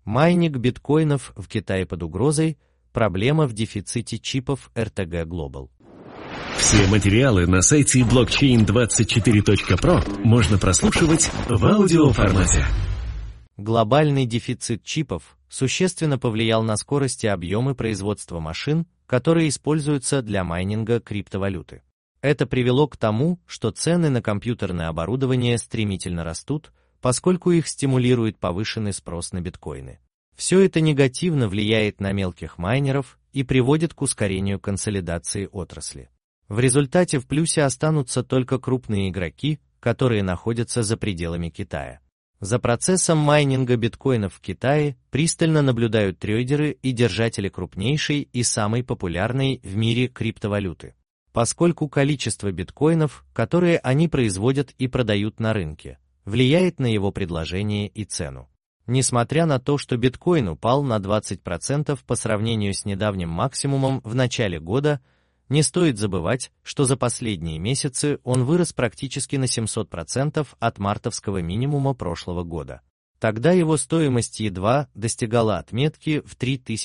Майнинг биткоинов в Китае под угрозой, проблема в дефиците чипов RTG Global. Все материалы на сайте blockchain24.pro можно прослушивать в аудиоформате. Глобальный дефицит чипов существенно повлиял на скорость и объемы производства машин, которые используются для майнинга криптовалюты. Это привело к тому, что цены на компьютерное оборудование стремительно растут, поскольку их стимулирует повышенный спрос на биткоины. Все это негативно влияет на мелких майнеров и приводит к ускорению консолидации отрасли. В результате в плюсе останутся только крупные игроки, которые находятся за пределами Китая. За процессом майнинга биткоинов в Китае пристально наблюдают трейдеры и держатели крупнейшей и самой популярной в мире криптовалюты, поскольку количество биткоинов, которые они производят и продают на рынке, влияет на его предложение и цену. Несмотря на то, что биткоин упал на 20% по сравнению с недавним максимумом в начале года, не стоит забывать, что за последние месяцы он вырос практически на 700% от мартовского минимума прошлого года. Тогда его стоимость едва достигала отметки в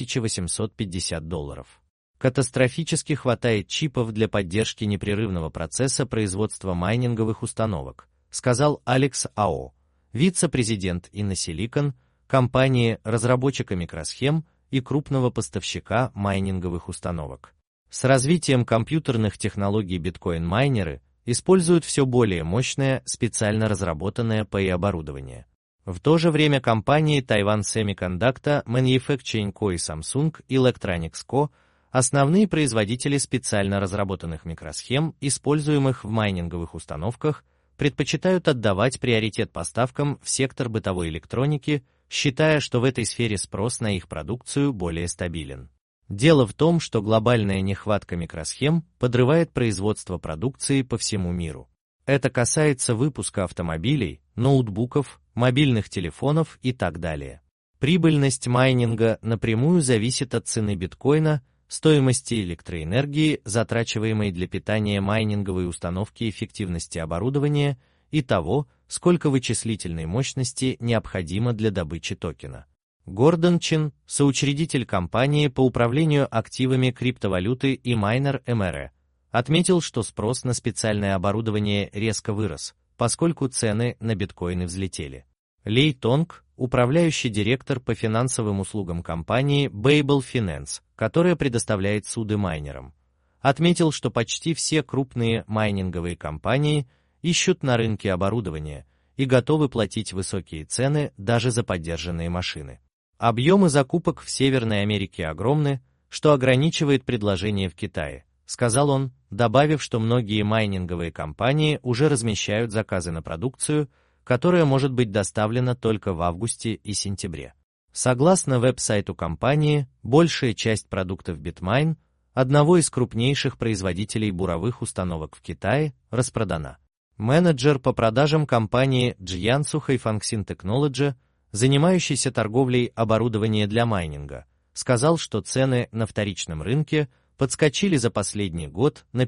$3850. Катастрофически хватает чипов для поддержки непрерывного процесса производства майнинговых установок, сказал Алекс Ао, вице-президент InnoSilicon, компании разработчика микросхем и крупного поставщика майнинговых установок. С развитием компьютерных технологий биткоин-майнеры используют все более мощное, специально разработанное ПИ оборудование. В то же время компании Taiwan Semiconductor Manufacturing Co. и Samsung Electronics Co., основные производители специально разработанных микросхем, используемых в майнинговых установках, предпочитают отдавать приоритет поставкам в сектор бытовой электроники, считая, что в этой сфере спрос на их продукцию более стабилен. Дело в том, что глобальная нехватка микросхем подрывает производство продукции по всему миру. Это касается выпуска автомобилей, ноутбуков, мобильных телефонов и так далее. Прибыльность майнинга напрямую зависит от цены биткоина, стоимости электроэнергии, затрачиваемой для питания майнинговой установки, эффективности оборудования и того, сколько вычислительной мощности необходимо для добычи токена. Гордон Чин, соучредитель компании по управлению активами криптовалюты и майнер МРЭ, отметил, что спрос на специальное оборудование резко вырос, поскольку цены на биткоины взлетели. Лей Тонг, управляющий директор по финансовым услугам компании Babel Finance, которая предоставляет суды майнерам, отметил, что почти все крупные майнинговые компании ищут на рынке оборудование и готовы платить высокие цены даже за поддержанные машины. Объемы закупок в Северной Америке огромны, что ограничивает предложение в Китае, сказал он, добавив, что многие майнинговые компании уже размещают заказы на продукцию, которая может быть доставлена только в августе и сентябре. Согласно веб-сайту компании, большая часть продуктов Bitmain, одного из крупнейших производителей буровых установок в Китае, распродана. Менеджер по продажам компании Jiangsu Haifangxin Technology, занимающийся торговлей оборудования для майнинга, сказал, что цены на вторичном рынке подскочили за последний год на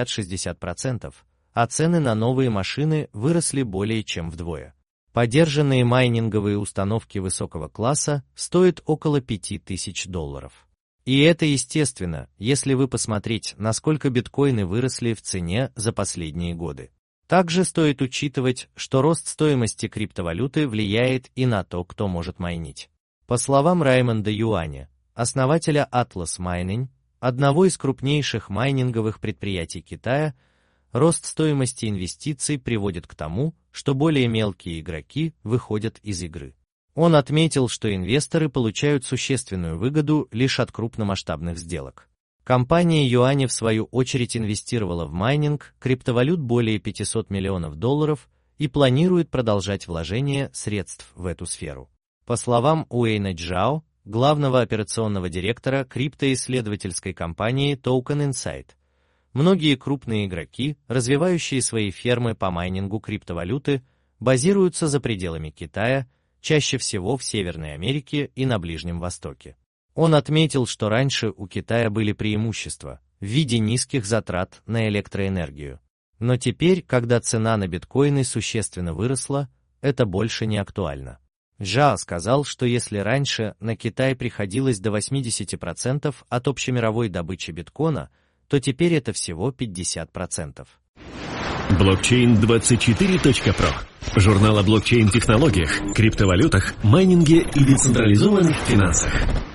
50-60%, а цены на новые машины выросли более чем вдвое. Подержанные майнинговые установки высокого класса стоят около $5000. И это естественно, если вы посмотреть, насколько биткоины выросли в цене за последние годы. Также стоит учитывать, что рост стоимости криптовалюты влияет и на то, кто может майнить. По словам Раймонда Юаня, основателя Atlas Mining, одного из крупнейших майнинговых предприятий Китая, рост стоимости инвестиций приводит к тому, что более мелкие игроки выходят из игры. Он отметил, что инвесторы получают существенную выгоду лишь от крупномасштабных сделок. Компания Юань в свою очередь инвестировала в майнинг криптовалют более $500 миллионов и планирует продолжать вложение средств в эту сферу. По словам Уэйна Джао, главного операционного директора криптоисследовательской компании Token Insight, многие крупные игроки, развивающие свои фермы по майнингу криптовалюты, базируются за пределами Китая, чаще всего в Северной Америке и на Ближнем Востоке. Он отметил, что раньше у Китая были преимущества в виде низких затрат на электроэнергию. Но теперь, когда цена на биткоины существенно выросла, это больше не актуально. Жао сказал, что если раньше на Китай приходилось до 80% от общемировой добычи биткоина, то теперь это всего 50%. Блокчейн24.про. Журнал о блокчейн-технологиях, криптовалютах, майнинге и децентрализованных финансах.